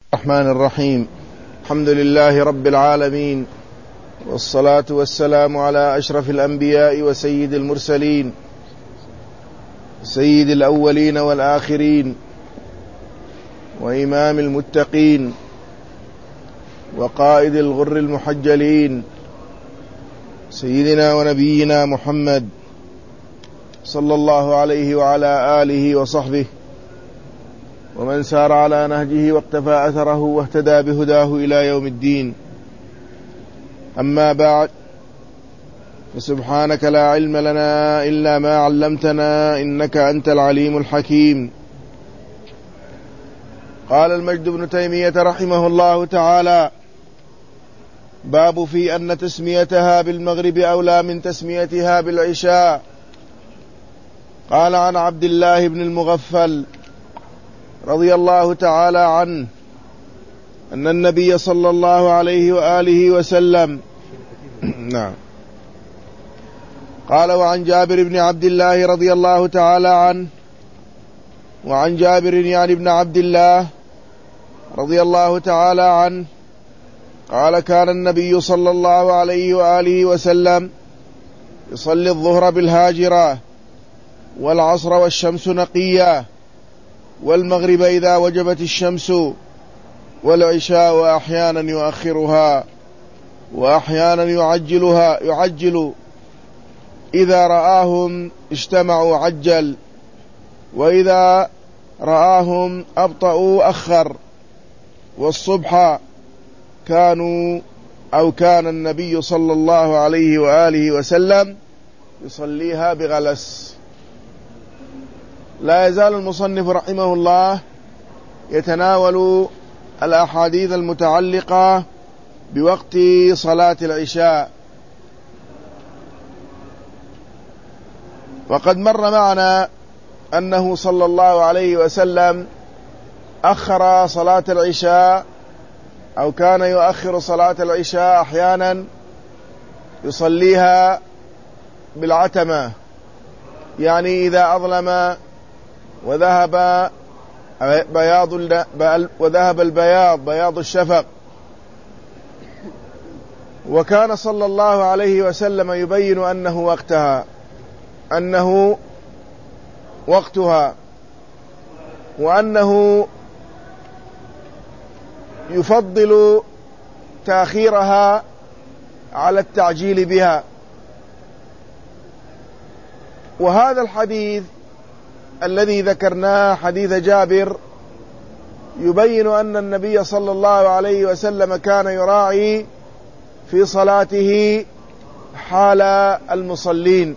الرحمن الرحيم. الحمد لله رب العالمين، والصلاة والسلام على أشرف الأنبياء وسيد المرسلين، سيد الأولين والآخرين، وإمام المتقين، وقائد الغر المحجلين، سيدنا ونبينا محمد صلى الله عليه وعلى آله وصحبه ومن سار على نهجه واقتفى أثره واهتدى بهداه إلى يوم الدين. أما بعد، فسبحانك لا علم لنا إلا ما علمتنا إنك أنت العليم الحكيم. قال المجد بن تيمية رحمه الله تعالى: باب في أن تسميتها بالمغرب أولى من تسميتها بالعشاء. قال عن عبد الله بن المغفل رضي الله تعالى عنه أن النبي صلى الله عليه وآله وسلم نعم قال: وعن جابر بن عبد الله رضي الله تعالى عنه، وعن جابر يعني بن عبد الله رضي الله تعالى عنه قال: كان النبي صلى الله عليه وآله وسلم يصلي الظهر بالهاجرة، والعصر والشمس نقية، والمغرب إذا وجبت الشمس، والعشاء أحيانا يؤخرها وأحيانا يعجل، إذا رآهم اجتمعوا عجل، وإذا رآهم أبطأوا أخر. والصبح كان النبي صلى الله عليه وآله وسلم يصليها بغلس. لا يزال المصنف رحمه الله يتناول الأحاديث المتعلقة بوقت صلاة العشاء. وقد مر معنا أنه صلى الله عليه وسلم أخر صلاة العشاء، أو كان يؤخر صلاة العشاء أحيانا يصليها بالعتمة، يعني إذا أظلم وذهب بياض الشفق. وكان صلى الله عليه وسلم يبين أنه وقتها، وأنه يفضل تأخيرها على التعجيل بها. وهذا الحديث الذي ذكرناه، حديث جابر، يبين أن النبي صلى الله عليه وسلم كان يراعي في صلاته حال المصلين.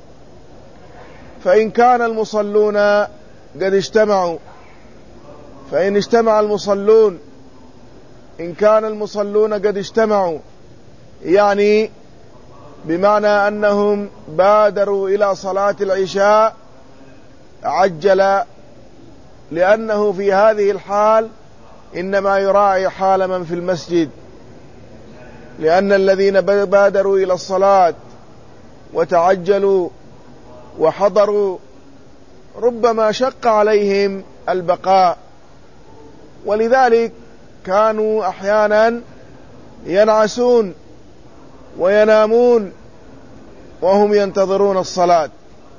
فإن كان المصلون قد اجتمعوا، فإن اجتمع المصلون، إن كان المصلون قد اجتمعوا، يعني بمعنى أنهم بادروا إلى صلاة العشاء، عجل، لأنه في هذه الحال إنما يراعي حال من في المسجد، لأن الذين بادروا إلى الصلاة وتعجلوا وحضروا ربما شق عليهم البقاء، ولذلك كانوا أحيانا ينعسون وينامون وهم ينتظرون الصلاة.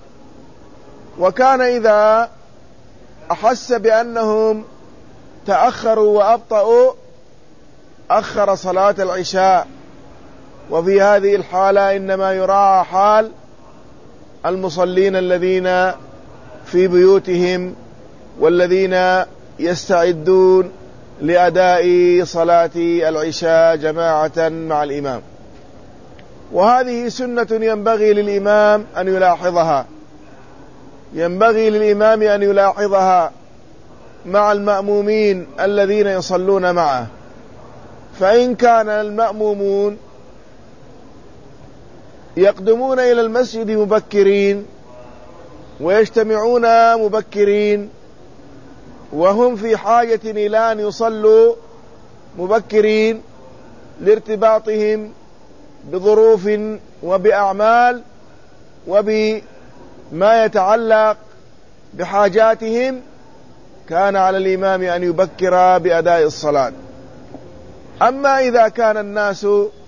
وكان إذا أحس بأنهم تأخروا وأبطأوا أخر صلاة العشاء. وفي هذه الحالة إنما يراعى حال المصلين الذين في بيوتهم، والذين يستعدون لأداء صلاة العشاء جماعة مع الإمام. وهذه سنة ينبغي للإمام أن يلاحظها مع المأمومين الذين يصلون معه. فإن كان المأمومون يقدمون إلى المسجد مبكرين ويجتمعون مبكرين، وهم في حاجة إلى أن يصلوا مبكرين لارتباطهم بظروف وبأعمال وبما يتعلق بحاجاتهم، كان على الإمام أن يبكر بأداء الصلاة. أما إذا كان الناس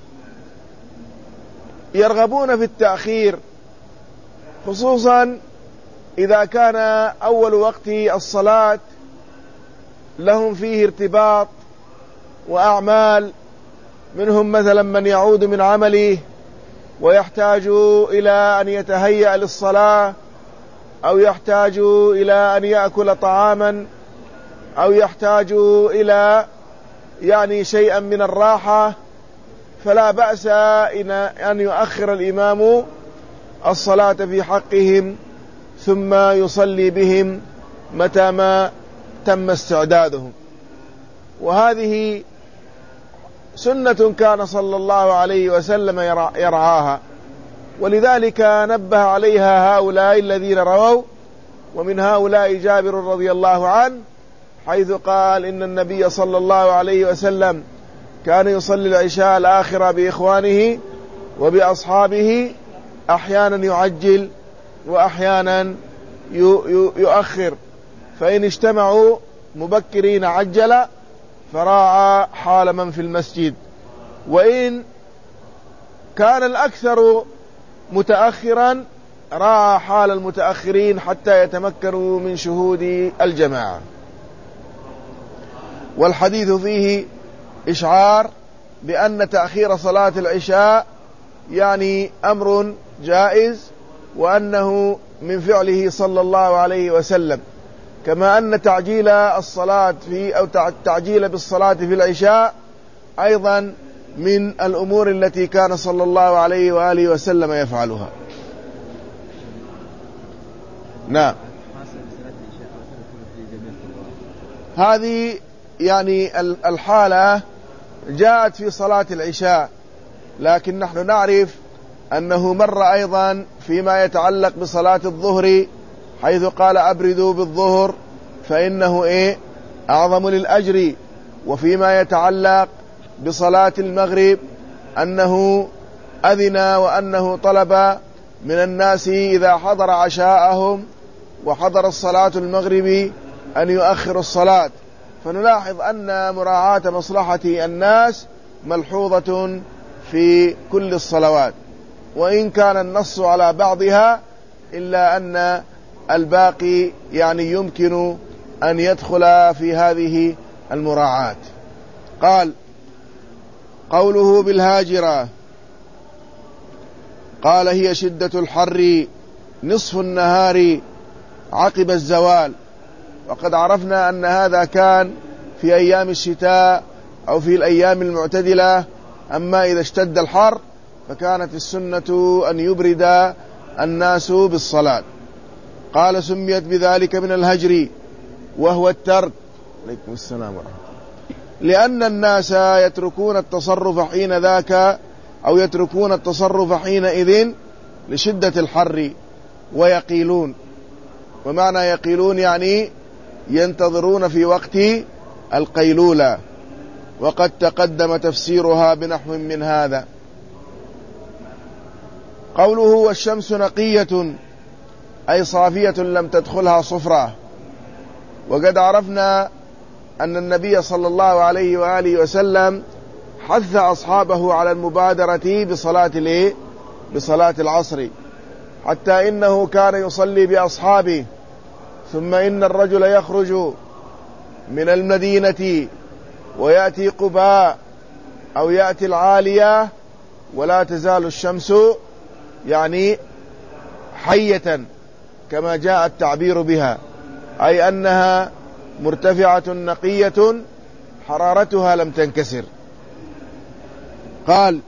يرغبون في التأخير، خصوصا إذا كان أول وقت الصلاة لهم فيه ارتباط وأعمال، منهم مثلا من يعود من عمله ويحتاج إلى أن يتهيأ للصلاة، أو يحتاج إلى أن يأكل طعاما، أو يحتاج إلى شيئا من الراحة، فلا بأس أن يؤخر الإمام الصلاة في حقهم ثم يصلي بهم متى ما تم استعدادهم. وهذه سنة كان صلى الله عليه وسلم يرعاها، ولذلك نبه عليها هؤلاء الذين رووا، ومن هؤلاء جابر رضي الله عنه، حيث قال إن النبي صلى الله عليه وسلم كان يصلي العشاء الآخرة بإخوانه وبأصحابه، أحيانا يعجل وأحيانا يؤخر، فإن اجتمعوا مبكرين عجل فراعى حال من في المسجد، وإن كان الأكثر متأخرا راعى حال المتأخرين حتى يتمكنوا من شهود الجماعة. والحديث فيه إشعار بأن تأخير صلاة العشاء أمر جائز، وأنه من فعله صلى الله عليه وسلم، كما أن تعجيل الصلاة أو تعجيل بالصلاة في العشاء أيضا من الأمور التي كان صلى الله عليه وآله وسلم يفعلها. نعم، هذه الحالة جاءت في صلاة العشاء، لكن نحن نعرف أنه مر أيضا فيما يتعلق بصلاة الظهر، حيث قال أبردوا بالظهر فإنه أعظم للأجر. وفيما يتعلق بصلاة المغرب أنه أذن وأنه طلب من الناس إذا حضر عشاءهم وحضر الصلاة المغرب أن يؤخروا الصلاة. فنلاحظ أن مراعاة مصلحة الناس ملحوظة في كل الصلوات، وإن كان النص على بعضها إلا أن الباقي يمكن أن يدخل في هذه المراعاة. قال قوله بالهاجرة، قال هي شدة الحر نصف النهار عقب الزوال. وقد عرفنا أن هذا كان في أيام الشتاء أو في الأيام المعتدلة. أما إذا اشتد الحر فكانت السنة أن يبرد الناس بالصلاة. قال سميت بذلك من الهجر وهو الترك. عليكم السلام ورحمة الله. لأن الناس يتركون التصرف حين ذاك، أو يتركون التصرف حينئذ لشدة الحر ويقيلون. ومعنى يقيلون ينتظرون في وقت القيلولة، وقد تقدم تفسيرها بنحو من هذا. قوله والشمس نقية أي صافية لم تدخلها صفرة. وقد عرفنا أن النبي صلى الله عليه وآله وسلم حث أصحابه على المبادرة بصلاة العصر، حتى إنه كان يصلي بأصحابه، ثم إن الرجل يخرج من المدينة ويأتي قباء أو يأتي العالية ولا تزال الشمس حية، كما جاء التعبير بها، أي أنها مرتفعة نقية حرارتها لم تنكسر. قال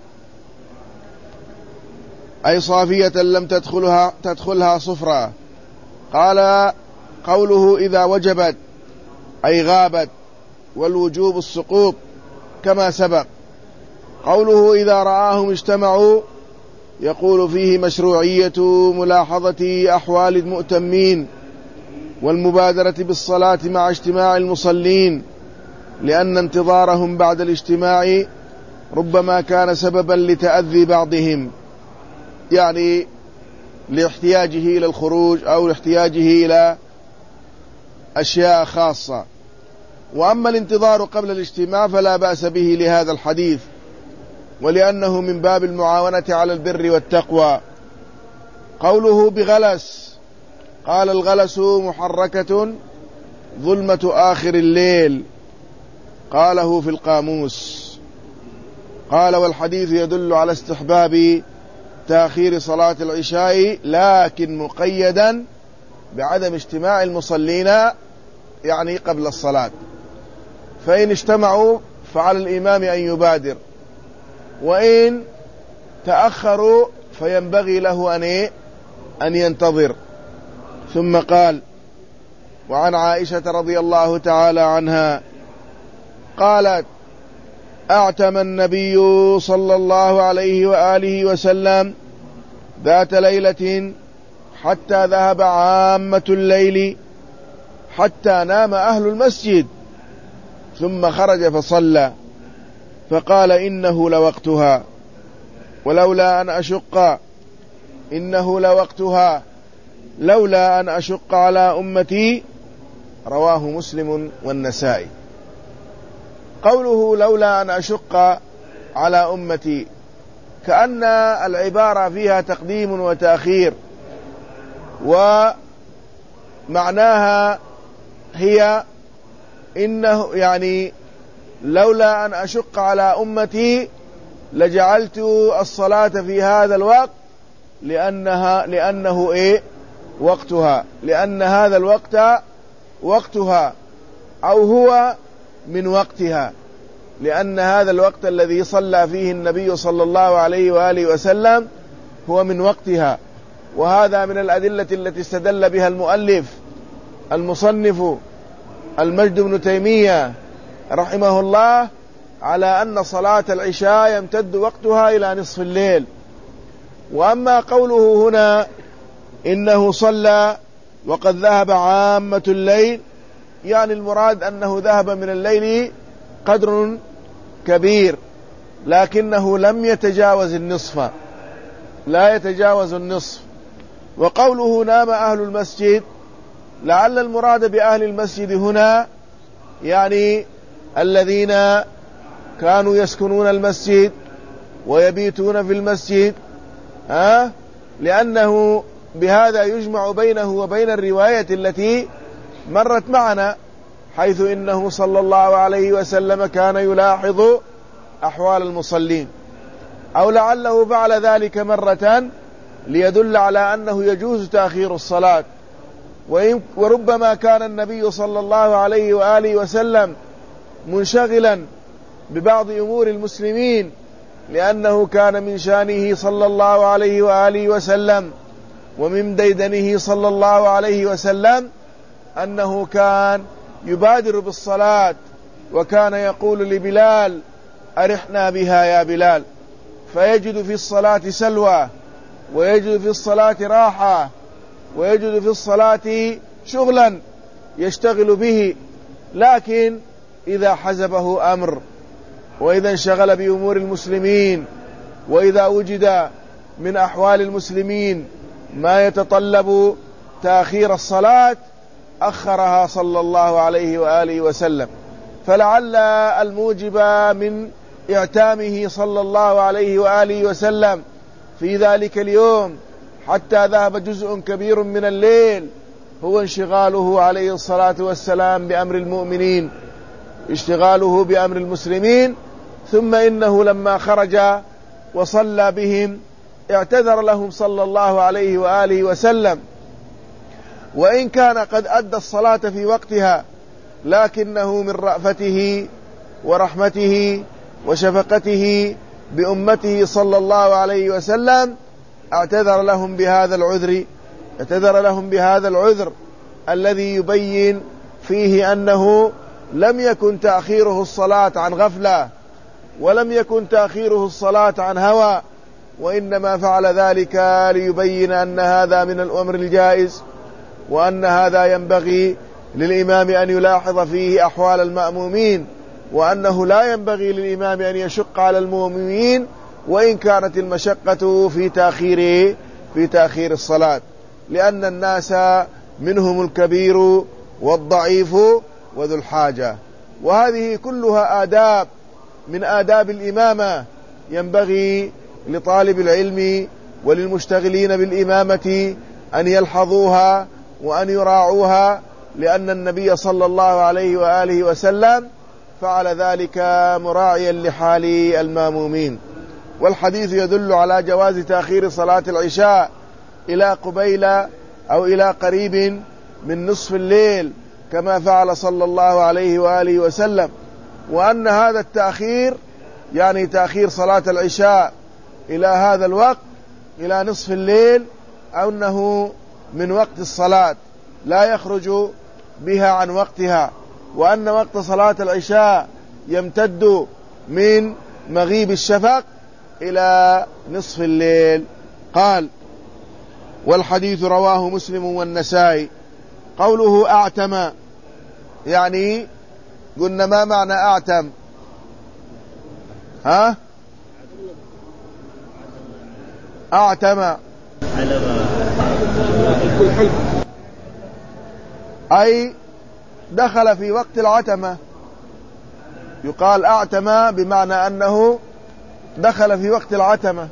أي صافية لم تدخلها صفرة. قال قوله إذا وجبت أي غابت، والوجوب السقوط كما سبق. قوله إذا رآهم اجتمعوا يقول فيه مشروعية ملاحظة أحوال المؤتمين والمبادرة بالصلاة مع اجتماع المصلين، لأن انتظارهم بعد الاجتماع ربما كان سببا لتأذي بعضهم، لاحتياجه إلى الخروج أو لاحتياجه إلى أشياء خاصة. وأما الانتظار قبل الاجتماع فلا بأس به لهذا الحديث، ولأنه من باب المعاونة على البر والتقوى. قوله بغلس، قال الغلس محركة ظلمة آخر الليل، قاله في القاموس. قال والحديث يدل على استحباب تأخير صلاة العشاء، لكن مقيدا بعدم اجتماع المصلين يعني قبل الصلاة، فإن اجتمعوا فعلى الإمام أن يبادر، وإن تأخروا فينبغي له أن ينتظر. ثم قال وعن عائشة رضي الله تعالى عنها قالت أعتم النبي صلى الله عليه وآله وسلم ذات ليلة حتى ذهب عامة الليل حتى نام أهل المسجد، ثم خرج فصلى فقال إنه لوقتها ولولا أن أشق إنه لوقتها لولا أن أشق على أمتي، رواه مسلم والنسائي. قوله لولا أن أشق على أمتي كأن العبارة فيها تقديم وتأخير، ومعناها هي إنه يعني لولا أن أشق على أمتي لجعلت الصلاة في هذا الوقت لأنه وقتها، لأن هذا الوقت وقتها، أو هو من وقتها، لأن هذا الوقت الذي صلى فيه النبي صلى الله عليه وآله وسلم هو من وقتها. وهذا من الأدلة التي استدل بها المصنف المجد بن تيمية رحمه الله على أن صلاة العشاء يمتد وقتها إلى نصف الليل. وأما قوله هنا إنه صلى وقد ذهب عامة الليل، يعني المراد أنه ذهب من الليل قدر كبير لكنه لم يتجاوز النصف، لا يتجاوز النصف. وقوله نام أهل المسجد، لعل المراد بأهل المسجد هنا يعني الذين كانوا يسكنون المسجد ويبيتون في المسجد، لأنه بهذا يجمع بينه وبين الرواية التي مرت معنا، حيث إنه صلى الله عليه وسلم كان يلاحظ أحوال المصلين، أو لعله فعل ذلك مرة ليدل على أنه يجوز تأخير الصلاة. وربما كان النبي صلى الله عليه وآله وسلم منشغلا ببعض أمور المسلمين، لأنه كان من شانه صلى الله عليه وآله وسلم ومن ديدنه صلى الله عليه وسلم أنه كان يبادر بالصلاة، وكان يقول لبلال أرحنا بها يا بلال، فيجد في الصلاة سلوى، ويجد في الصلاة راحة، ويجد في الصلاة شغلا يشتغل به. لكن إذا حزبه أمر، وإذا انشغل بأمور المسلمين، وإذا وجد من أحوال المسلمين ما يتطلب تأخير الصلاة أخرها صلى الله عليه وآله وسلم. فلعل الموجب من اعتامه صلى الله عليه وآله وسلم في ذلك اليوم حتى ذهب جزء كبير من الليل هو انشغاله عليه الصلاة والسلام بأمر المؤمنين، اشتغاله بأمر المسلمين. ثم إنه لما خرج وصلى بهم اعتذر لهم صلى الله عليه وآله وسلم، وإن كان قد أدى الصلاة في وقتها، لكنه من رأفته ورحمته وشفقته بأمته صلى الله عليه وسلم اعتذر لهم بهذا العذر الذي يبين فيه أنه لم يكن تأخيره الصلاة عن غفلة، ولم يكن تأخيره الصلاة عن هوى، وإنما فعل ذلك ليبين أن هذا من الأمر الجائز، وأن هذا ينبغي للإمام أن يلاحظ فيه أحوال المأمومين، وأنه لا ينبغي للإمام أن يشق على المؤمنين وإن كانت المشقة في تأخير الصلاة، لأن الناس منهم الكبير والضعيف وذو الحاجة. وهذه كلها آداب من آداب الإمامة ينبغي لطالب العلم وللمشتغلين بالإمامة أن يلحظوها وأن يراعوها، لأن النبي صلى الله عليه وآله وسلم فعل ذلك مراعيا لحال المامومين. والحديث يدل على جواز تأخير صلاة العشاء إلى قبيل أو إلى قريب من نصف الليل كما فعل صلى الله عليه وآله وسلم، وأن هذا التأخير يعني تأخير صلاة العشاء إلى هذا الوقت إلى نصف الليل، أو أنه من وقت الصلاة لا يخرج بها عن وقتها، وأن وقت صلاة العشاء يمتد من مغيب الشفق إلى نصف الليل. قال: والحديث رواه مسلم والنسائي. قوله أعتم، يعني قلنا ما معنى أعتم؟ أعتم أي دخل في وقت العتمة. يقال أعتم بمعنى أنه دخل في وقت العتمة،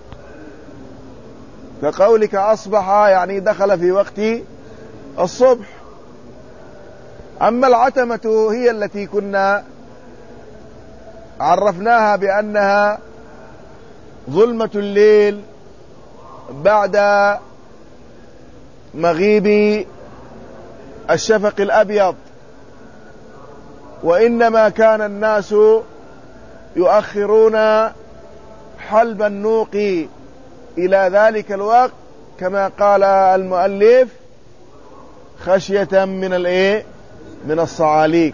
كقولك أصبح يعني دخل في وقت الصبح. أما العتمة هي التي كنا عرفناها بأنها ظلمة الليل بعد مغيب الشفق الأبيض، وإنما كان الناس يؤخرون حلب النوق إلى ذلك الوقت كما قال المؤلف خشية من الصعاليك.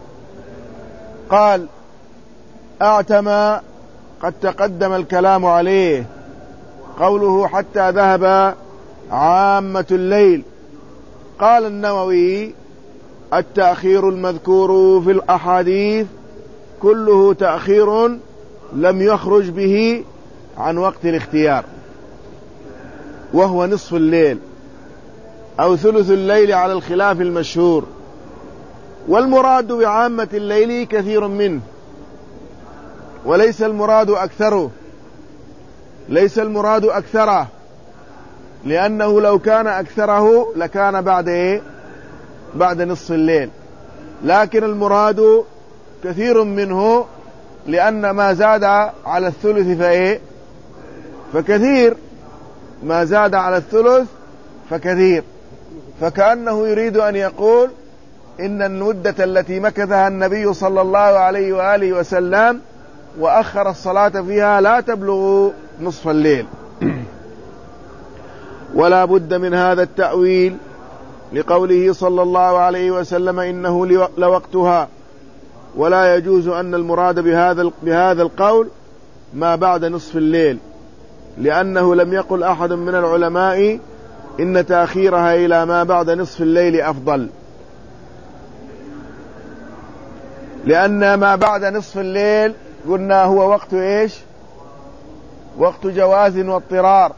قال: أعتم قد تقدم الكلام عليه. قوله حتى ذهب عامة الليل. قال النووي: التأخير المذكور في الأحاديث كله تأخير لم يخرج به عن وقت الاختيار، وهو نصف الليل أو ثلث الليل على الخلاف المشهور. والمراد بعامة الليل كثير منه، وليس المراد أكثره، ليس المراد أكثره، لأنه لو كان أكثره لكان بعد نصف الليل، لكن المراد كثير منه، لأن ما زاد على الثلث فكثير، ما زاد على الثلث فكثير. فكأنه يريد أن يقول إن المدة التي مكثها النبي صلى الله عليه وآله وسلم وأخر الصلاة فيها لا تبلغ نصف الليل. ولا بد من هذا التأويل لقوله صلى الله عليه وسلم إنه لوقتها، ولا يجوز أن المراد بهذا القول ما بعد نصف الليل، لأنه لم يقل أحد من العلماء إن تأخيرها إلى ما بعد نصف الليل أفضل، لأن ما بعد نصف الليل قلنا هو وقت وقت جواز واضطرار،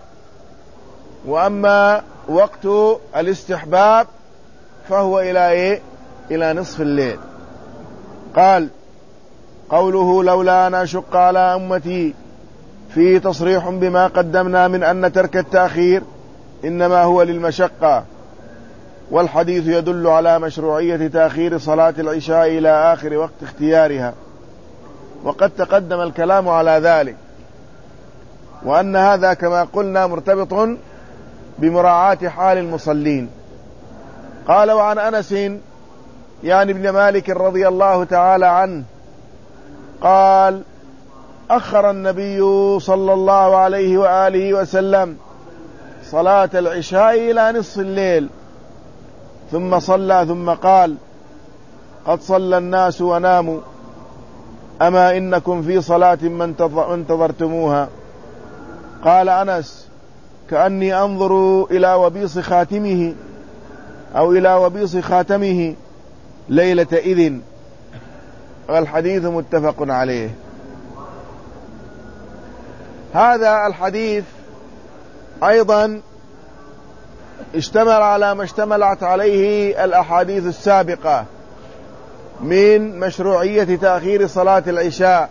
وأما وقت الاستحباب فهو إلى نصف الليل. قال: قوله لولا أن أشق على أمتي فيه تصريح بما قدمنا من أن ترك التأخير إنما هو للمشقة، والحديث يدل على مشروعية تأخير صلاة العشاء إلى آخر وقت اختيارها، وقد تقدم الكلام على ذلك، وأن هذا كما قلنا مرتبط بمراعاة حال المصلين. قال: وعن أنس يعني ابن مالك رضي الله تعالى عنه قال: أخر النبي صلى الله عليه وآله وسلم صلاة العشاء إلى نصف الليل، ثم صلى ثم قال: قد صلى الناس وناموا، أما إنكم في صلاة ما انتظرتموها. قال أنس: كأني أنظر إلى وبيص خاتمه أو إلى وبيص خاتمه ليلة إذن. والحديث متفق عليه. هذا الحديث أيضا اشتمل على ما اشتملت عليه الأحاديث السابقة من مشروعية تأخير صلاة العشاء،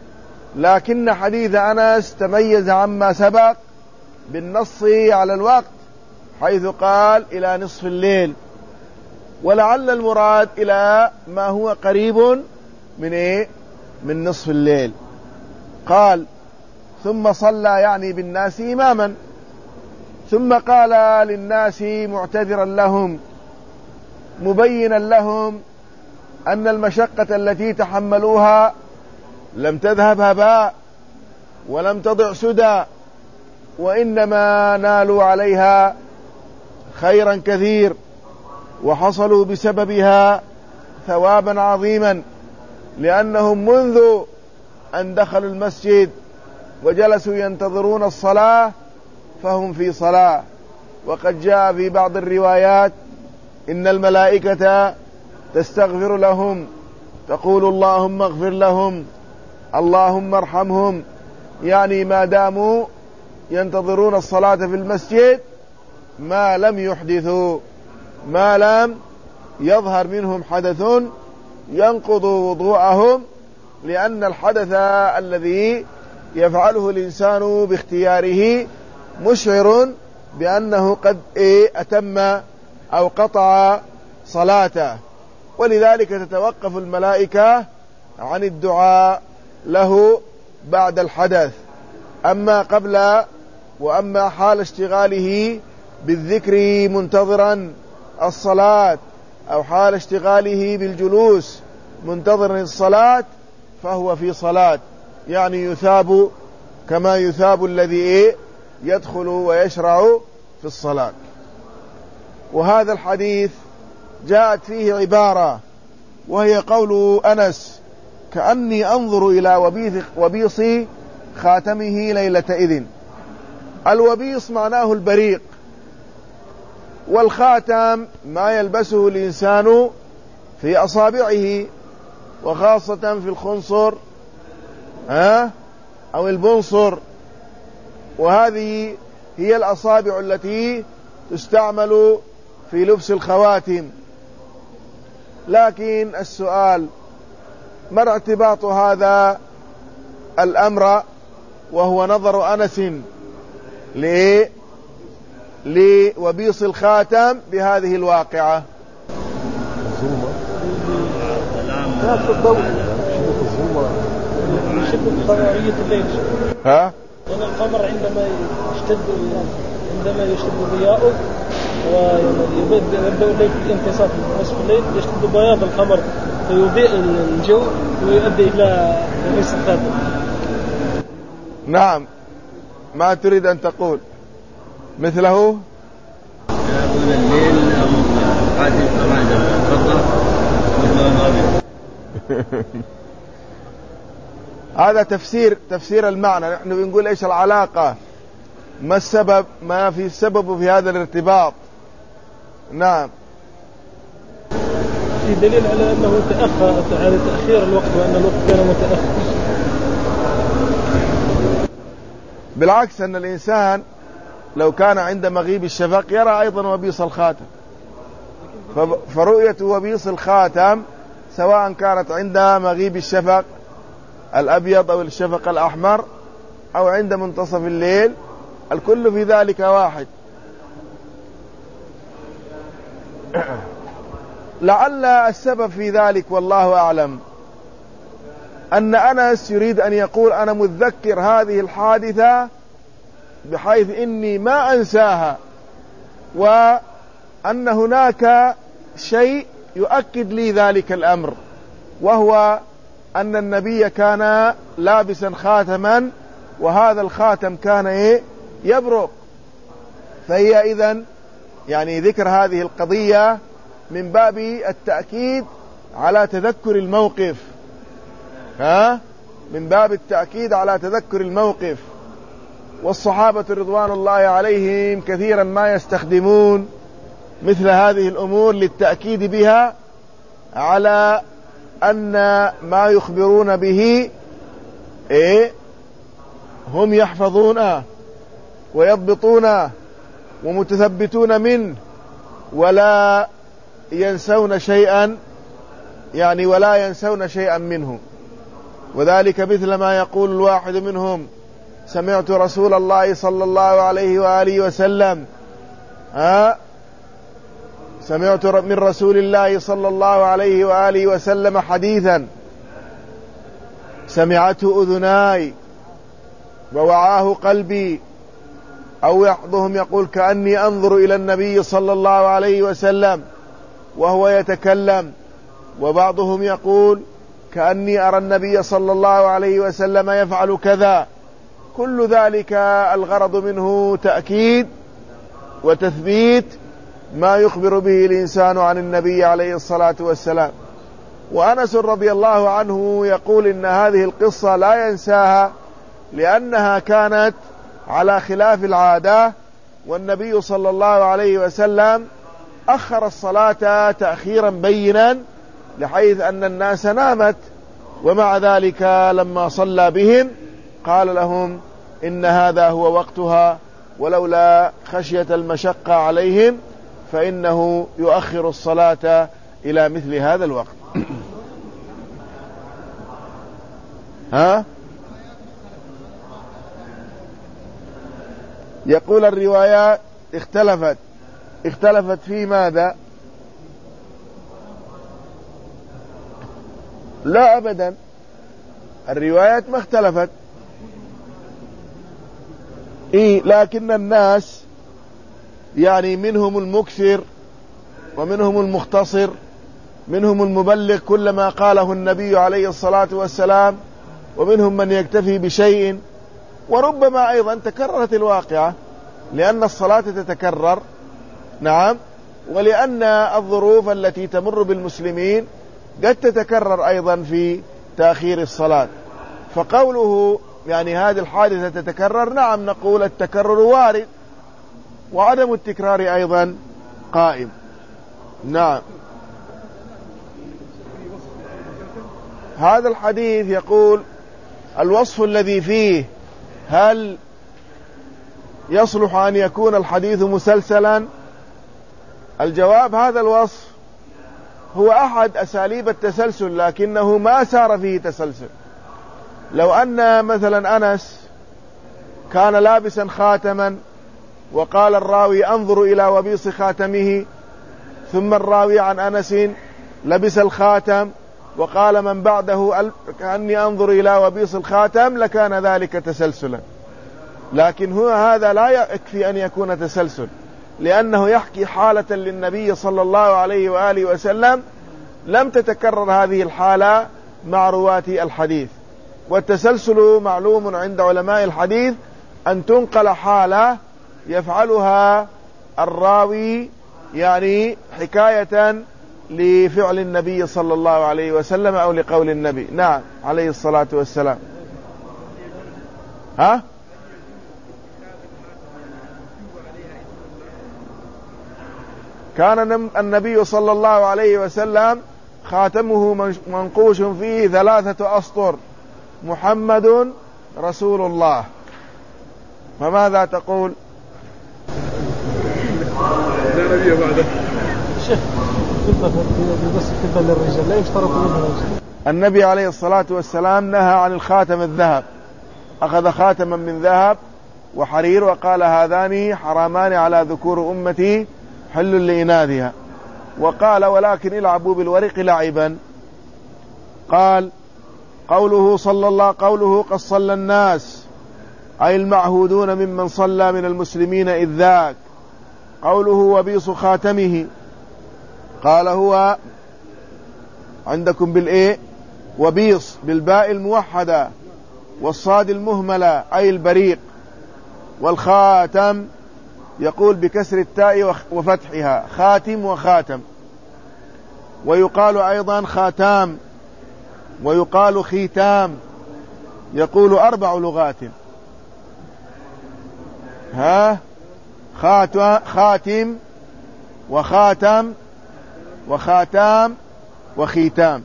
لكن حديث أنس تميز عما سبق بالنص على الوقت، حيث قال إلى نصف الليل، ولعل المراد إلى ما هو قريب من نصف الليل. قال ثم صلى يعني بالناس إماما، ثم قال للناس معتذرا لهم مبينا لهم أن المشقة التي تحملوها لم تذهب هباء ولم تضع سدى، وإنما نالوا عليها خيرا كثير وحصلوا بسببها ثوابا عظيما، لأنهم منذ أن دخلوا المسجد وجلسوا ينتظرون الصلاة فهم في صلاة. وقد جاء في بعض الروايات إن الملائكة تستغفر لهم، تقول اللهم اغفر لهم اللهم ارحمهم، يعني ما داموا ينتظرون الصلاة في المسجد ما لم يحدثوا، ما لم يظهر منهم حدث ينقض وضوءهم، لأن الحدث الذي يفعله الإنسان باختياره مشعر بأنه قد أتم أو قطع صلاته، ولذلك تتوقف الملائكة عن الدعاء له بعد الحدث. أما قبل وأما حال اشتغاله بالذكر منتظرا الصلاة أو حال اشتغاله بالجلوس منتظرا الصلاة فهو في صلاة، يعني يثاب كما يثاب الذي يدخل ويشرع في الصلاة. وهذا الحديث جاءت فيه عبارة وهي قول أنس كأني أنظر إلى وبيص خاتمه ليلة إذن. الوبيص معناه البريق، والخاتم ما يلبسه الإنسان في أصابعه، وخاصة في الخنصر أو البنصر، وهذه هي الأصابع التي تستعمل في لبس الخواتم. لكن السؤال ما ارتباط هذا الأمر وهو نظر أنس لوبيص الخاتم بهذه الواقعة؟ لأن القمر عندما يشتد ضياؤه ويبدأ الليل في الانتصاف نصف الليل يشتد بياض القمر فيضيء الجو ويؤدي إلى وبيص الخاتم. نعم، ما تريد أن تقول مثله؟ يقول الليل قاتل هذا تفسير المعنى. نحن بنقول إيش العلاقة، ما السبب، ما في السبب في هذا الارتباط. نعم، في دليل على أنه على تأخير الوقت وأن الوقت كان متأخر. بالعكس، أن الإنسان لو كان عند مغيب الشفق يرى أيضا وبيص الخاتم، فرؤية وبيص الخاتم سواء كانت عند مغيب الشفق الأبيض أو الشفق الأحمر أو عند منتصف الليل، الكل في ذلك واحد. لعل السبب في ذلك والله أعلم أن أنس يريد أن يقول أنا متذكر هذه الحادثة بحيث إني ما أنساها، وأن هناك شيء يؤكد لي ذلك الأمر، وهو أن النبي كان لابسا خاتما، وهذا الخاتم كان يبرق. فهي إذن يعني ذكر هذه القضية من باب التأكيد على تذكر الموقف، من باب التأكيد على تذكر الموقف. والصحابة رضوان الله عليهم كثيرا ما يستخدمون مثل هذه الأمور للتأكيد بها على أن ما يخبرون به هم يحفظونه ويضبطونه ومتثبتون منه ولا ينسون شيئا، يعني ولا ينسون شيئا منه. وذلك مثل ما يقول الواحد منهم: سمعت رسول الله صلى الله عليه وآله وسلم سمعت من رسول الله صلى الله عليه وآله وسلم حديثا سمعته أذناي ووعاه قلبي. أو بعضهم يقول: كأني أنظر إلى النبي صلى الله عليه وسلم وهو يتكلم. وبعضهم يقول: كأني أرى النبي صلى الله عليه وسلم يفعل كذا. كل ذلك الغرض منه تأكيد وتثبيت ما يخبر به الإنسان عن النبي عليه الصلاة والسلام. وأنس رضي الله عنه يقول إن هذه القصة لا ينساها، لأنها كانت على خلاف العادة، والنبي صلى الله عليه وسلم أخر الصلاة تأخيرا بينا لحيث أن الناس نامت، ومع ذلك لما صلى بهم قال لهم إن هذا هو وقتها، ولولا خشية المشقة عليهم فإنه يؤخر الصلاة إلى مثل هذا الوقت. يقول الروايات اختلفت في ماذا؟ لا أبدا، الروايات ما اختلفت، لكن الناس يعني منهم المكثر ومنهم المختصر، منهم المبلغ كل ما قاله النبي عليه الصلاة والسلام، ومنهم من يكتفي بشيء. وربما أيضا تكررت الواقعة، لأن الصلاة تتكرر، نعم، ولأن الظروف التي تمر بالمسلمين قد تتكرر أيضا في تأخير الصلاة. فقوله يعني هذه الحادثة تتكرر، نعم نقول التكرر وارد، وعدم التكرار أيضا قائم. نعم. هذا الحديث يقول: الوصف الذي فيه هل يصلح أن يكون الحديث مسلسلا؟ الجواب: هذا الوصف هو أحد أساليب التسلسل، لكنه ما سار فيه تسلسل. لو أن مثلا أنس كان لابسا خاتما وقال الراوي: أنظر إلى وبيص خاتمه، ثم الراوي عن أنس لبس الخاتم وقال من بعده كأني أنظر إلى وبيص الخاتم، لكان ذلك تسلسلا. لكن هذا لا يكفي أن يكون تسلسل، لأنه يحكي حالة للنبي صلى الله عليه وآله وسلم لم تتكرر هذه الحالة مع رواة الحديث. والتسلسل معلوم عند علماء الحديث أن تنقل حالة يفعلها الراوي يعني حكاية لفعل النبي صلى الله عليه وسلم أو لقول النبي، نعم، عليه الصلاة والسلام. كان النبي صلى الله عليه وسلم خاتمه منقوش فيه 3 أسطر: محمد رسول الله. فماذا تقول؟ لا نبي بعده. شيخ بس كتب للرجال لا يشترط منها. النبي عليه الصلاة والسلام نهى عن الخاتم الذهب، أخذ خاتما من ذهب وحرير وقال: هذان حرامان على ذكور أمتي حل لإناثها. وقال: ولكن العبوا بالورق لعبا. قال: قوله قد صلى الناس، أي المعهودون ممن صلى من المسلمين إذ ذاك. قوله وبيص خاتمه، قال هو عندكم بالإيه؟ وبيص بالباء الموحدة والصاد المهملة أي البريق. والخاتم يقول بكسر التاء وفتحها، خاتم وخاتم. ويقال أيضا خاتام، ويقال خيتام، يقول 4 لغات: خاتم وخاتم وخاتام وخيتام.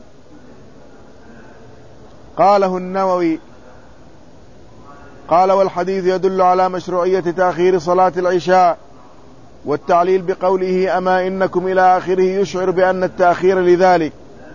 قاله النووي قال: والحديث يدل على مشروعية تأخير صلاة العشاء والتعليل بقوله أما إنكم إلى آخره يشعر بأن التأخير لذلك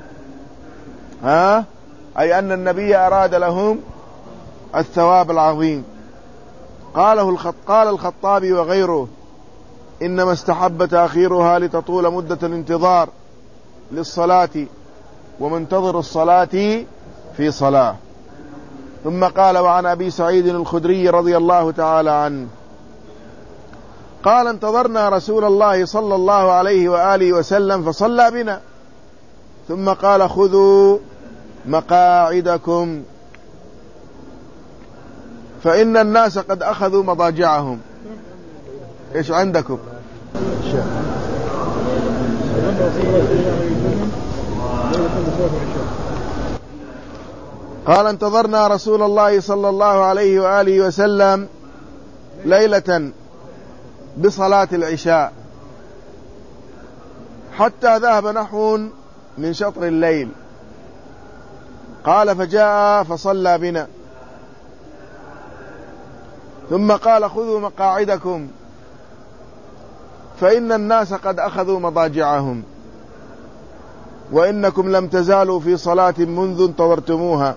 أي أن النبي أراد لهم الثواب العظيم. قال الخطابي وغيره إنما استحب تأخيرها لتطول مدة الانتظار للصلاة ومنتظر الصلاة في صلاة. ثم قال وعن أبي سعيد الخدري رضي الله تعالى عنه قال انتظرنا رسول الله صلى الله عليه وآله وسلم فصلى بنا ثم قال خذوا مقاعدكم فإن الناس قد أخذوا مضاجعهم. إيش عندكم؟ قال انتظرنا رسول الله صلى الله عليه وآله وسلم ليلة بصلاة العشاء حتى ذهب نحو من شطر الليل. قال فجاء فصلى بنا ثم قال خذوا مقاعدكم فإن الناس قد أخذوا مضاجعهم وإنكم لم تزالوا في صلاة منذ انتظرتموها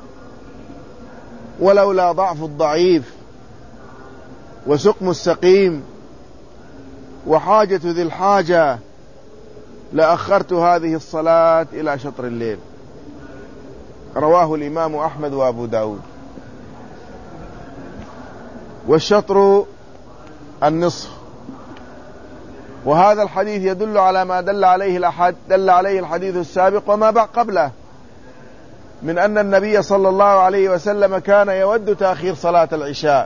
ولولا ضعف الضعيف وسقم السقيم وحاجة ذي الحاجة لأخرت هذه الصلاة إلى شطر الليل. رواه الإمام أحمد وأبو داود. والشطر النصف. وهذا الحديث يدل على ما دل عليه الحديث السابق وما قبله من أن النبي صلى الله عليه وسلم كان يود تأخير صلاة العشاء،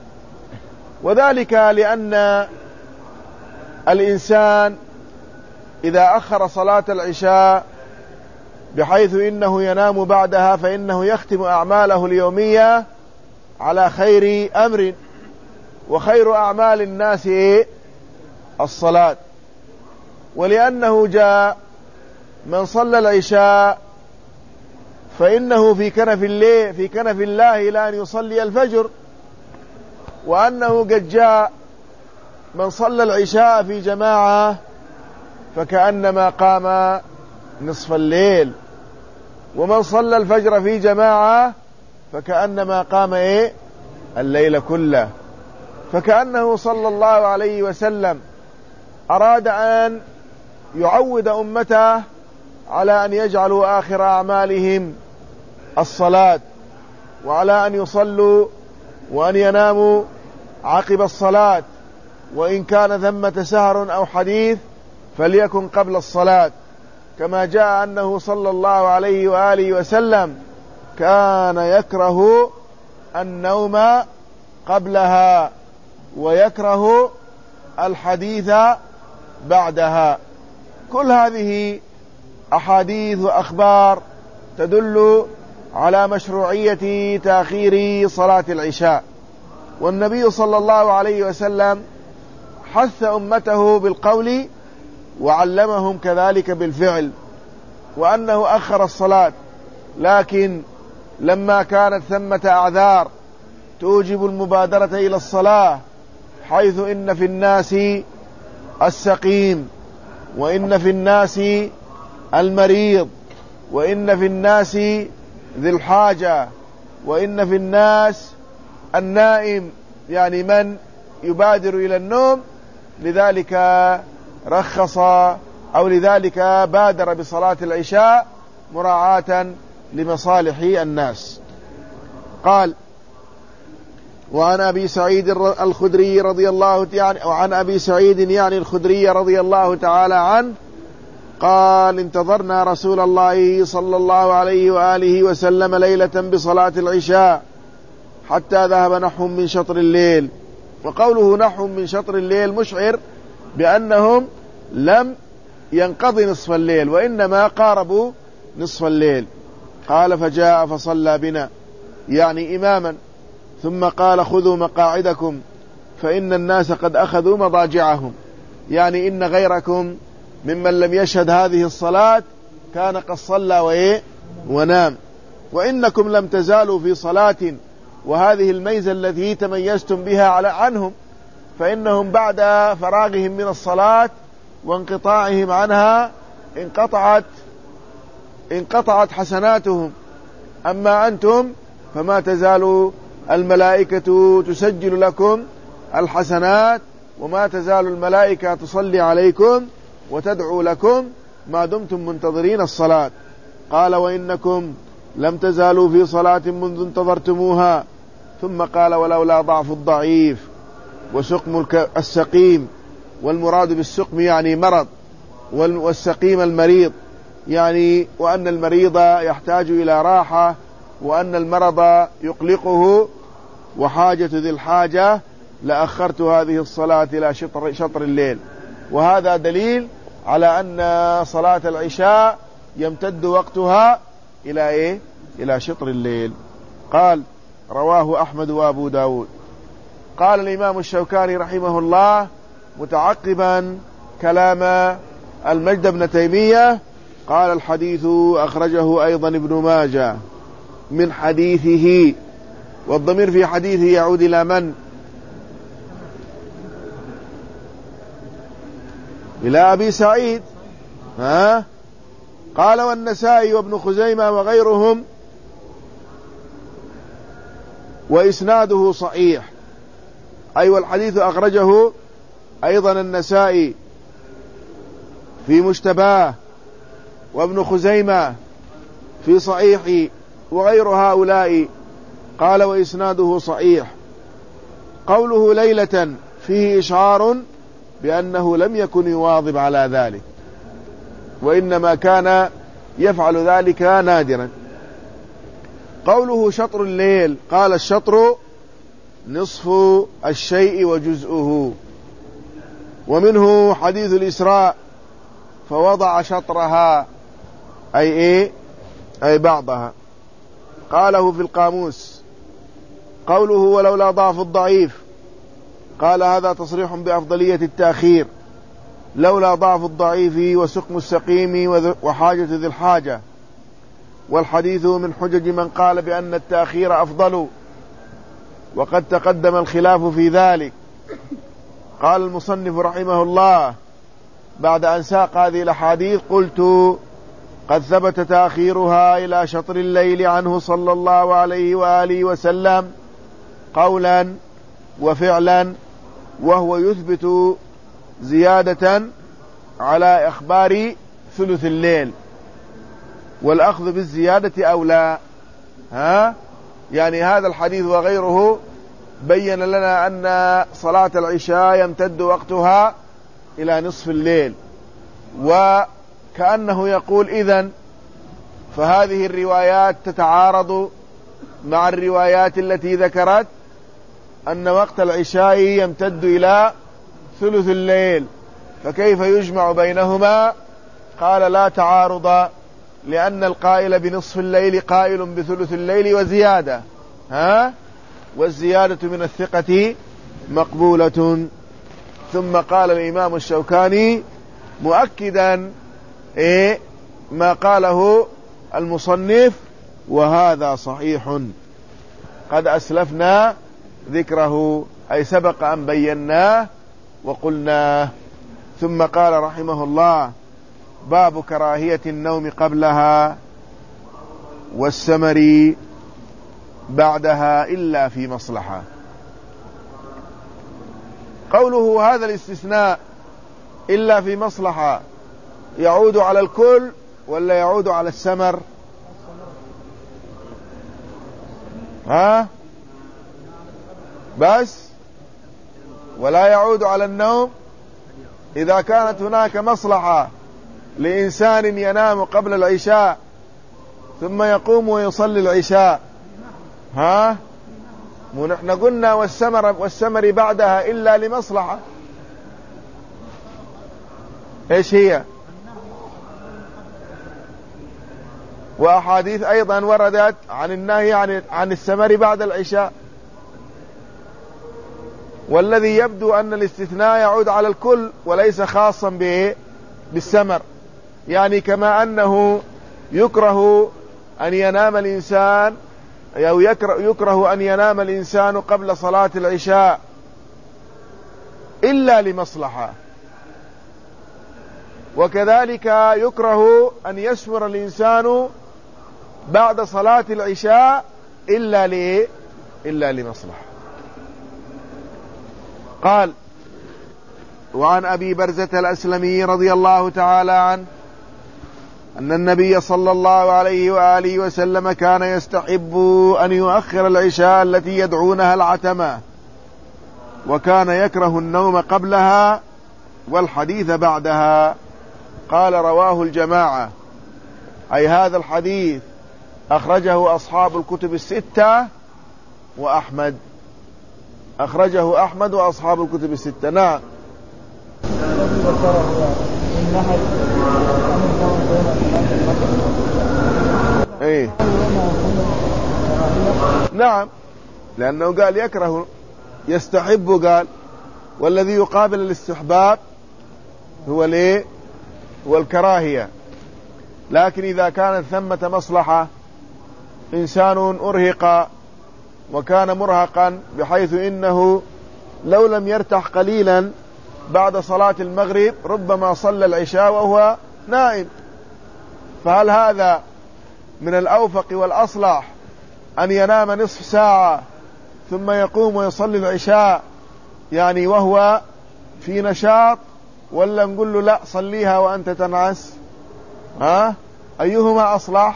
وذلك لأن الإنسان إذا أخر صلاة العشاء بحيث إنه ينام بعدها فإنه يختم أعماله اليومية على خير أمر، وخير أعمال الناس الصلاة. ولأنه جاء من صلى العشاء فإنه في كنف الله إلى أن يصلي الفجر، وأنه قد جاء من صلى العشاء في جماعة فكأنما قام نصف الليل، ومن صلى الفجر في جماعة فكأنما قام الليل كله. فكأنه صلى الله عليه وسلم أراد أن يعود أمته على أن يجعلوا آخر أعمالهم الصلاة، وعلى أن يصلوا وأن يناموا عقب الصلاة، وإن كان ثمة سهر أو حديث فليكن قبل الصلاة، كما جاء أنه صلى الله عليه وآله وسلم كان يكره النوم قبلها ويكره الحديث بعدها. كل هذه أحاديث وأخبار تدل على مشروعية تأخير صلاة العشاء. والنبي صلى الله عليه وسلم حث أمته بالقول وعلمهم كذلك بالفعل، وأنه أخر الصلاة، لكن لما كانت ثمة أعذار توجب المبادرة إلى الصلاة، حيث إن في الناس السقيم، وإن في الناس المريض، وإن في الناس ذي الحاجة، وإن في الناس النائم، يعني من يبادر إلى النوم، لذلك رخص أو لذلك بادر بصلاة العشاء مراعاة لمصالح الناس. قال وعن أبي سعيد الخدري رضي الله تعالى عنه قال انتظرنا رسول الله صلى الله عليه وآله وسلم ليلة بصلاة العشاء حتى ذهب نحو من شطر الليل. وقوله نحو من شطر الليل مشعر بأنهم لم ينقضي نصف الليل، وإنما قاربوا نصف الليل. قال فجاء فصلى بنا، يعني إماما، ثم قال خذوا مقاعدكم فإن الناس قد أخذوا مضاجعهم، يعني إن غيركم ممن لم يشهد هذه الصلاة كان قد صلى ونام، وإنكم لم تزالوا في صلاة. وهذه الميزة التي تميزتم بها عنهم، فإنهم بعد فراغهم من الصلاة وانقطاعهم عنها انقطعت حسناتهم. أما أنتم فما تزال الملائكة تسجل لكم الحسنات، وما تزال الملائكة تصلي عليكم وتدعو لكم ما دمتم منتظرين الصلاة. قال وإنكم لم تزالوا في صلاة منذ انتظرتموها. ثم قال ولولا ضعف الضعيف وسقم السقيم، والمراد بالسقم يعني مرض، والسقيم المريض يعني وأن المريض يحتاج إلى راحة، وأن المرض يقلقه، وحاجة ذي الحاجة لأخرت هذه الصلاة إلى شطر الليل. وهذا دليل على أن صلاة العشاء يمتد وقتها إلى إلى شطر الليل. قال رواه أحمد وأبو داود. قال الإمام الشوكاني رحمه الله متعقبا كلام المجد بن تيمية، قال الحديث أخرجه أيضا ابن ماجه من حديثه، والضمير في حديثه يعود إلى من؟ إلى أبي سعيد. قال والنسائي وابن خزيمة وغيرهم وإسناده صحيح، أي والحديث أخرجه أيضا النسائي في مشتباه، وابن خزيمة في صحيح، وغير هؤلاء. قال وإسناده صحيح. قوله ليلة فيه إشعار بأنه لم يكن يواظب على ذلك، وإنما كان يفعل ذلك نادرا. قوله شطر الليل، قال الشطر نصف الشيء وجزءه، ومنه حديث الإسراء فوضع شطرها أي بعضها. قاله في القاموس. قوله ولولا ضعف الضعيف، قال هذا تصريح بأفضلية التأخير، لولا ضعف الضعيف وسقم السقيم وحاجة ذي الحاجة. والحديث من حجج من قال بأن التأخير أفضل، وقد تقدم الخلاف في ذلك. قال المصنف رحمه الله بعد أن ساق هذه الأحاديث: قلت قد ثبت تأخيرها إلى شطر الليل عنه صلى الله عليه وآله وسلم قولا وفعلا، وهو يثبت زيادة على إخبار ثلث الليل، والأخذ بالزيادة أولى. يعني هذا الحديث وغيره بين لنا أن صلاة العشاء يمتد وقتها إلى نصف الليل، وكأنه يقول إذن فهذه الروايات تتعارض مع الروايات التي ذكرت أن وقت العشاء يمتد إلى ثلث الليل، فكيف يجمع بينهما؟ قال لا تعارض، لأن القائل بنصف الليل قائل بثلث الليل وزيادة، والزيادة من الثقة مقبولة. ثم قال الإمام الشوكاني مؤكدا ما قاله المصنف: وهذا صحيح قد أسلفنا ذكره، أي سبق أن بيناه وقلناه. ثم قال رحمه الله: باب كراهية النوم قبلها والسمر بعدها إلا في مصلحة. قوله هذا الاستثناء إلا في مصلحة يعود على الكل ولا يعود على السمر؟ بس ولا يعود على النوم؟ إذا كانت هناك مصلحة لإنسان ينام قبل العشاء ثم يقوم ويصلي العشاء، ونحن قلنا والسمر بعدها إلا لمصلحة، إيش هي؟ وأحاديث أيضا وردت عن النهي عن السمر بعد العشاء. والذي يبدو أن الاستثناء يعود على الكل وليس خاصا بالسمر، يعني كما أنه يكره أن ينام الإنسان أو يكره أن ينام الإنسان قبل صلاة العشاء إلا لمصلحة. وكذلك يكره أن يسفر الإنسان بعد صلاة العشاء إلا لمصلحة. قال: وعن أبي برزة الأسلمي رضي الله تعالى عنه أن النبي صلى الله عليه وآله وسلم كان يستحب أن يؤخر العشاء التي يدعونها العتمة، وكان يكره النوم قبلها والحديث بعدها. قال: رواه الجماعة، أي هذا الحديث أخرجه أصحاب الكتب الستة وأحمد، أخرجه أحمد وأصحاب الكتب الستة. نعم. إيه؟ نعم، لأنه قال يكره، يستحب قال، والذي يقابل الاستحباب هو الايه؟ هو الكراهية. لكن إذا كانت ثمة مصلحة، إنسان أرهق وكان مرهقا بحيث إنه لو لم يرتاح قليلا بعد صلاة المغرب ربما صلى العشاء وهو نائم، فهل هذا من الأوفق والأصلح أن ينام نصف ساعة ثم يقوم ويصلي العشاء يعني وهو في نشاط، ولا نقول له لا صليها وأنت تنعس؟ أيهما أصلح؟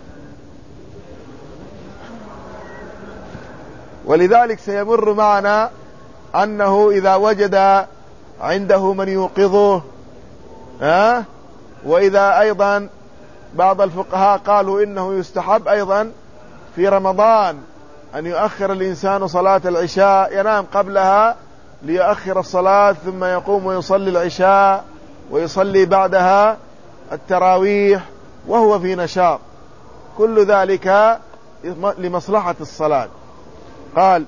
ولذلك سيمر معنا أنه إذا وجد عنده من يوقظه، وإذا أيضا بعض الفقهاء قالوا إنه يستحب أيضا في رمضان أن يؤخر الإنسان صلاة العشاء، ينام قبلها ليؤخر الصلاة ثم يقوم ويصلي العشاء ويصلي بعدها التراويح وهو في نشاط، كل ذلك لمصلحة الصلاة. قال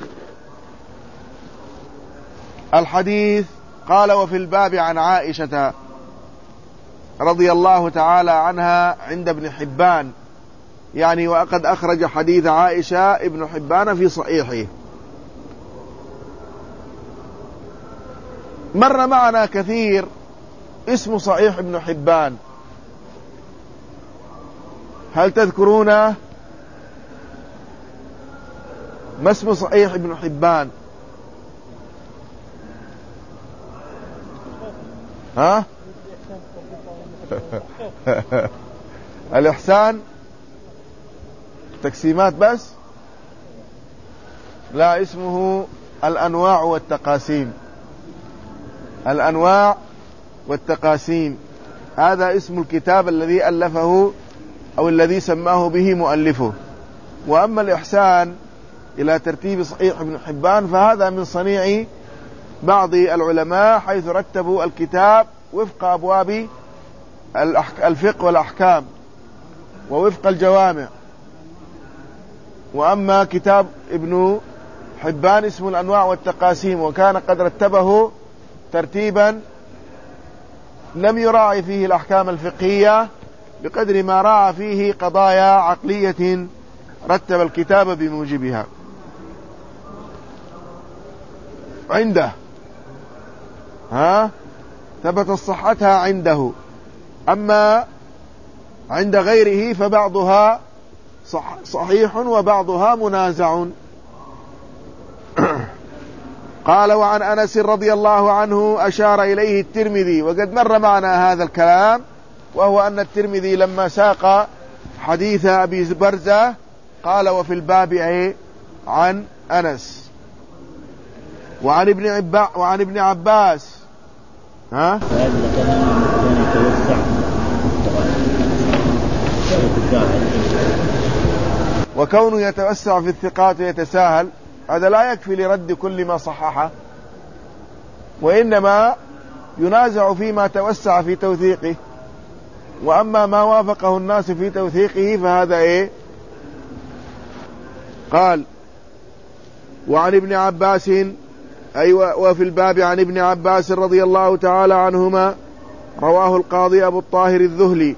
الحديث: قال: وفي الباب عن عائشة رضي الله تعالى عنها عند ابن حبان، يعني وقد أخرج حديث عائشة ابن حبان في صحيحه. مر معنا كثير اسم صحيح ابن حبان، هل تذكرون ما اسم صحيح ابن حبان؟ الإحسان تقسيمات بس؟ لا، اسمه الأنواع والتقاسيم. الأنواع والتقاسيم هذا اسم الكتاب الذي ألفه أو الذي سماه به مؤلفه. وأما الإحسان إلى ترتيب صحيح ابن حبان فهذا من صنيع بعض العلماء، حيث رتبوا الكتاب وفق أبواب الفقه والأحكام ووفق الجوامع. وأما كتاب ابن حبان اسمه الأنواع والتقاسيم، وكان قد رتبه ترتيبا لم يراعي فيه الأحكام الفقهية بقدر ما راعى فيه قضايا عقلية رتب الكتاب بموجبها عنده، ثبت صحتها عنده. أما عند غيره فبعضها صحيح وبعضها منازع. قال: وعن أنس رضي الله عنه أشار إليه الترمذي، وقد مر معنا هذا الكلام، وهو أن الترمذي لما ساق حديث أبي برزة قال: وفي الباب عن أنس. وعن ابن عباس وكونه يتوسع في الثقات ويتساهل، هذا لا يكفي لرد كل ما صححه، وإنما ينازع فيما توسع في توثيقه، وأما ما وافقه الناس في توثيقه فهذا قال: وعن ابن عباس، وفي الباب عن ابن عباس رضي الله تعالى عنهما، رواه القاضي أبو الطاهر الذهلي.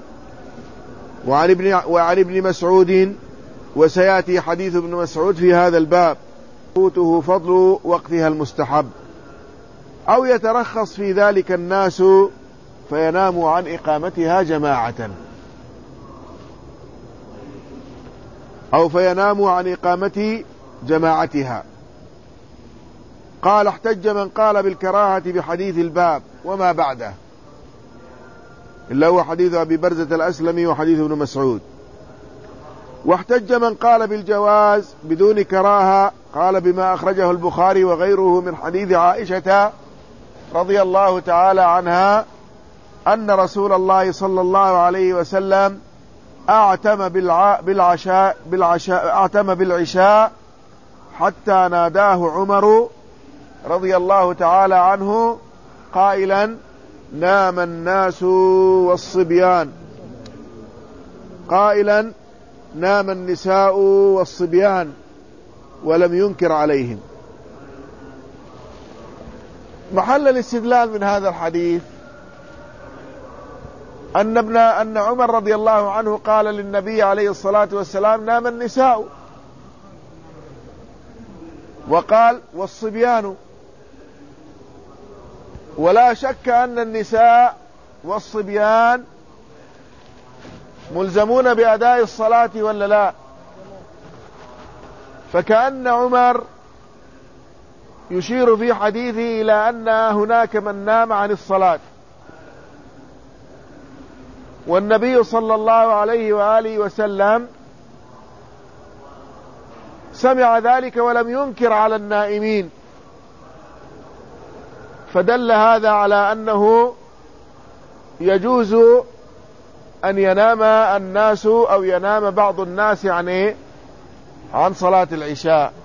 وعن ابن مسعود، وسيأتي حديث ابن مسعود في هذا الباب، فوته فضل وقتها المستحب. أو يترخص في ذلك الناس فيناموا عن إقامتها جماعة، أو فيناموا عن إقامة جماعتها. قال: احتج من قال بالكراهة بحديث الباب وما بعده، إلا هو حديث أبي برزة الأسلمي وحديث ابن مسعود. واحتج من قال بالجواز بدون كراهة، قال بما أخرجه البخاري وغيره من حديث عائشة رضي الله تعالى عنها أن رسول الله صلى الله عليه وسلم أعتم بالعشاء حتى ناداه عمر رضي الله تعالى عنه قائلا: نام الناس والصبيان، قائلا: نام النساء والصبيان، ولم ينكر عليهم. محل الاستدلال من هذا الحديث أن عمر رضي الله عنه قال للنبي عليه الصلاة والسلام: نام النساء، وقال: والصبيان. ولا شك أن النساء والصبيان ملزمون بأداء الصلاة ولا لا؟ فكأن عمر يشير في حديثه إلى أن هناك من نام عن الصلاة، والنبي صلى الله عليه وآله وسلم سمع ذلك ولم ينكر على النائمين، فدل هذا على أنه يجوز أن ينام الناس أو ينام بعض الناس عن صلاة العشاء.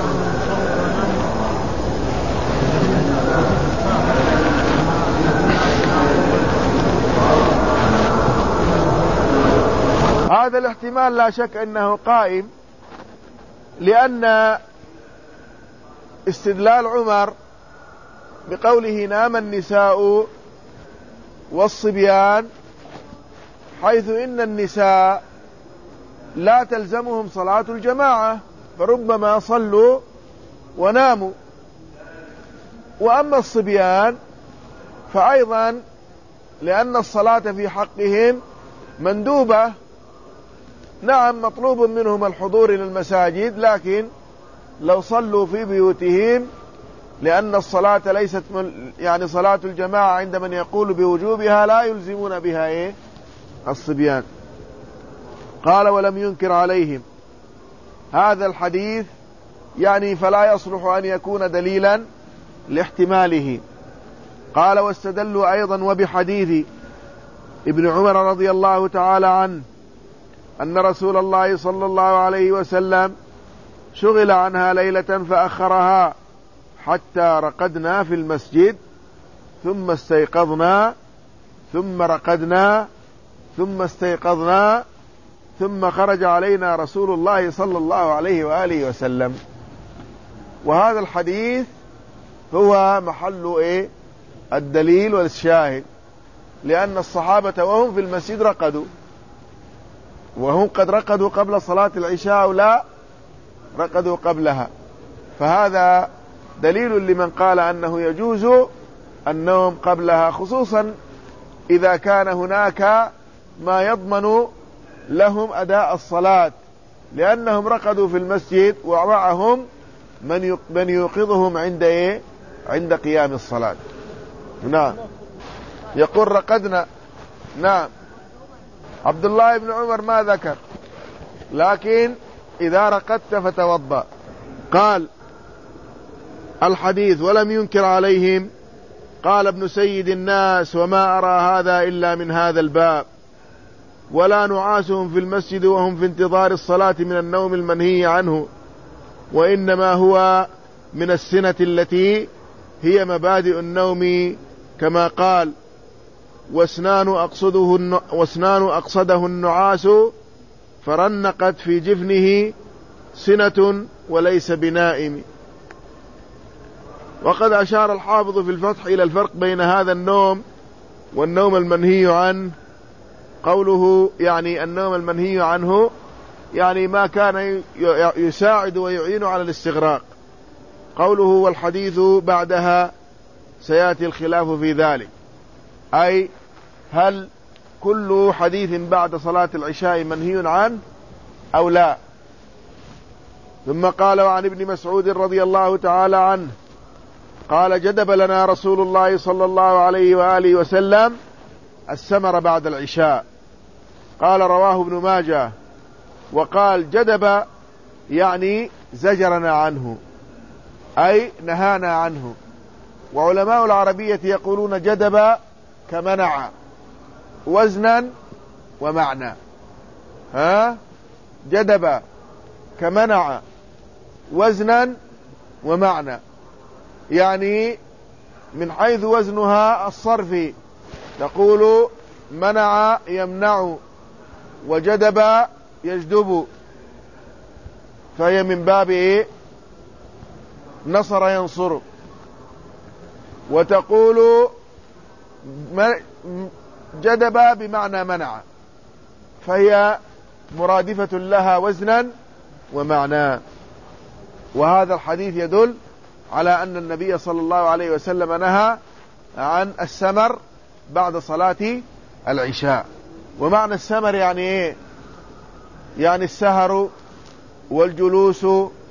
هذا الاحتمال لا شك أنه قائم، لأن استدلال عمر بقوله نام النساء والصبيان، حيث إن النساء لا تلزمهم صلاة الجماعة، فربما صلوا وناموا، وأما الصبيان فأيضا لأن الصلاة في حقهم مندوبة. نعم، مطلوب منهم الحضور إلى المساجد، لكن لو صلوا في بيوتهم، لأن الصلاة ليست صلاة الجماعة عند من يقول بوجوبها لا يلزمون بها الصبيان. قال: ولم ينكر عليهم. هذا الحديث فلا يصلح أن يكون دليلا لاحتماله. قال: واستدلوا أيضا وبحديث ابن عمر رضي الله تعالى عنه أن رسول الله صلى الله عليه وسلم شغل عنها ليلة فأخرها حتى رقدنا في المسجد، ثم استيقظنا، ثم رقدنا، ثم استيقظنا، ثم خرج علينا رسول الله صلى الله عليه وآله وسلم. وهذا الحديث هو محل الدليل والشاهد، لأن الصحابة وهم في المسجد رقدوا، وهم قد رقدوا قبل صلاة العشاء أو لا رقدوا قبلها، فهذا دليل لمن قال أنه يجوز النوم قبلها، خصوصا إذا كان هناك ما يضمن لهم أداء الصلاة، لأنهم رقدوا في المسجد ومعهم من يوقظهم عند قيام الصلاة. نعم، يقول رقدنا. نعم، عبد الله بن عمر ما ذكر، لكن إذا رقدت فتوضأ. قال الحديث: ولم ينكر عليهم. قال ابن سيد الناس: وما أرى هذا إلا من هذا الباب، ولا نعاسهم في المسجد وهم في انتظار الصلاة من النوم المنهي عنه، وإنما هو من السنة التي هي مبادئ النوم، كما قال: واسنان أقصده النعاس فرنقت في جفنه سنة وليس بنائم. وقد أشار الحافظ في الفتح إلى الفرق بين هذا النوم والنوم المنهي عنه. قوله النوم المنهي عنه ما كان يساعد ويعين على الاستغراق. قوله: والحديث بعدها سيأتي الخلاف في ذلك، أي هل كل حديث بعد صلاة العشاء منهي عنه أو لا. ثم قال: وعن ابن مسعود رضي الله تعالى عنه قال: جدب لنا رسول الله صلى الله عليه وآله وسلم السمر بعد العشاء. قال: رواه ابن ماجه. وقال جدب يعني زجرنا عنه، أي نهانا عنه. وعلماء العربية يقولون جدب كمنع وزنا ومعنى. جدب كمنع وزنا ومعنى، يعني من حيث وزنها الصرفي تقول منع يمنع وجدب يجدب، فهي من باب نصر ينصر. وتقول جدب بمعنى منع، فهي مرادفة لها وزنا ومعنى. وهذا الحديث يدل على أن النبي صلى الله عليه وسلم نهى عن السمر بعد صلاة العشاء. ومعنى السمر يعني إيه؟ يعني السهر والجلوس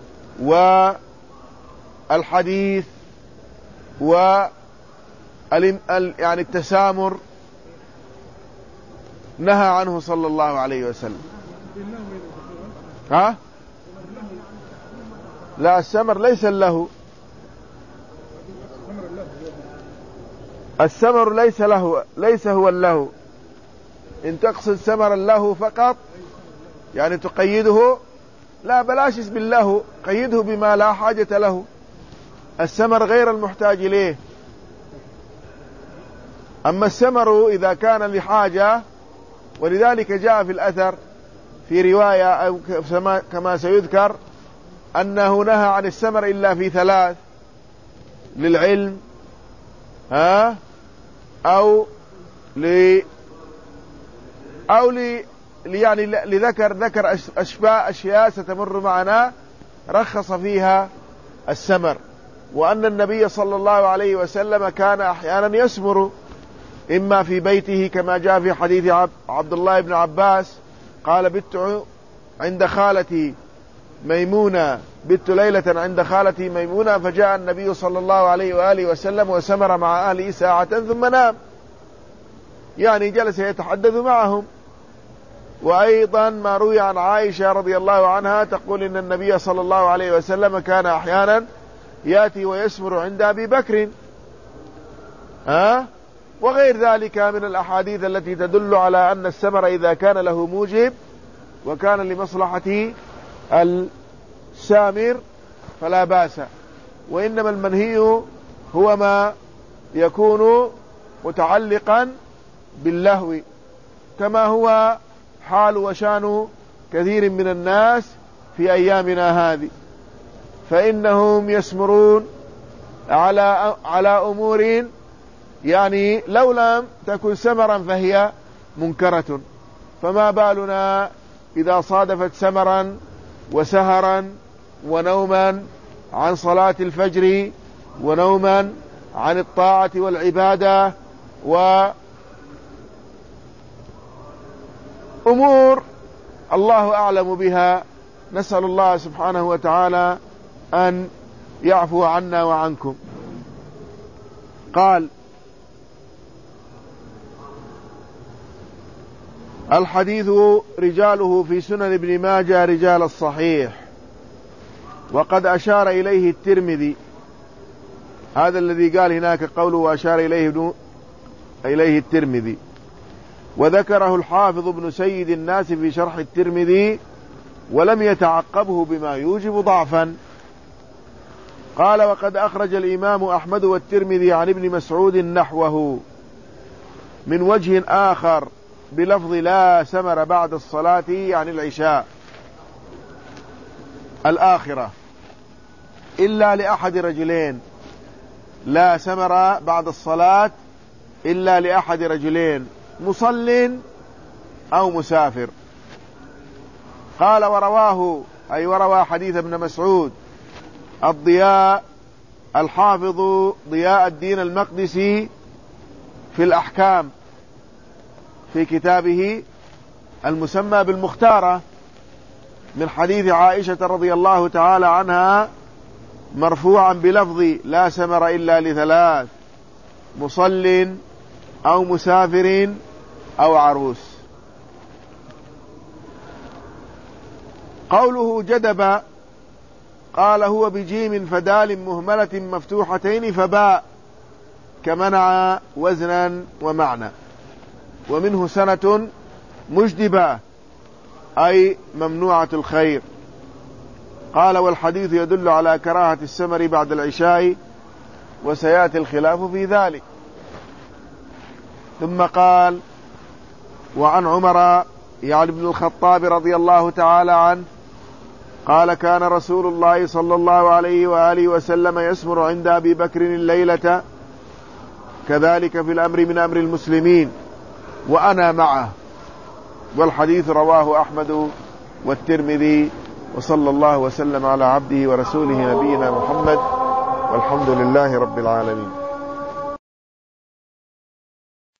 والحديث يعني التسامر، نهى عنه صلى الله عليه وسلم. لا، السمر ليس له، السمر ليس هو له. إن تقصد سمر له فقط يعني تقيده، لا بلاش اسم الله، قيده بما لا حاجة له. السمر غير المحتاج إليه. أما السمر إذا كان لحاجة، ولذلك جاء في الأثر في رواية أو كما سيذكر أنه نهى عن السمر إلا في ثلاث: للعلم أو يعني ذكر أشياء ستمر معنا رخص فيها السمر. وأن النبي صلى الله عليه وسلم كان أحيانا يسمر، إما في بيته كما جاء في حديث عبد الله بن عباس قال: بت عند خالتي ميمونة، بت ليلة عند خالتي ميمونة، فجاء النبي صلى الله عليه وآله وسلم وسمر مع أهله ساعة ثم نام، يعني جلس يتحدث معهم. وأيضا ما روي عن عائشة رضي الله عنها تقول إن النبي صلى الله عليه وسلم كان أحيانا يأتي ويسمر عند أبي بكر، وغير ذلك من الأحاديث التي تدل على أن السمر إذا كان له موجب وكان لمصلحة السامر فلا بأس. وإنما المنهي هو ما يكون متعلقا باللهو، كما هو حال وشان كثير من الناس في أيامنا هذه، فإنهم يسمرون على أمور يعني لو لم تكن سمرا فهي منكرة، فما بالنا إذا صادفت سمرا وسهرا ونوما عن صلاة الفجر ونوما عن الطاعة والعبادة وأمور الله أعلم بها. نسأل الله سبحانه وتعالى أن يعفو عنا وعنكم. قال: الحديث رجاله في سنن ابن ماجه رجال الصحيح، وقد أشار إليه الترمذي. هذا الذي قال هناك قوله وأشار إليه الترمذي، وذكره الحافظ ابن سيد الناس في شرح الترمذي ولم يتعقبه بما يوجب ضعفا. قال: وقد أخرج الإمام أحمد والترمذي عن ابن مسعود نحوه من وجه آخر بلفظ لا سمر بعد الصلاة عن العشاء الآخرة إلا لأحد رجلين، لا سمر بعد الصلاة إلا لأحد رجلين، مصل أو مسافر. قال: ورواه أي وروى حديث ابن مسعود الضياء الحافظ ضياء الدين المقدسي في الأحكام في كتابه المسمى بالمختارة من حديث عائشة رضي الله تعالى عنها مرفوعا بلفظ لا سمر إلا لثلاث: مصل أو مسافر أو عروس. قوله جدب قال هو بجيم فدال مهملة مفتوحتين فباء كمنع وزنا ومعنى، ومنه سنة مجدبة أي ممنوعة الخير. قال والحديث يدل على كراهة السمر بعد العشاء، وسيأتي الخلاف في ذلك. ثم قال وعن عمر يعني بن الخطاب رضي الله تعالى عنه قال كان رسول الله صلى الله عليه وآله وسلم يسمر عند أبي بكر الليلة، كذلك في الأمر من أمر المسلمين وأنا معه. والحديث رواه أحمد والترمذي. وصلى الله وسلم على عبده ورسوله نبينا محمد، والحمد لله رب العالمين.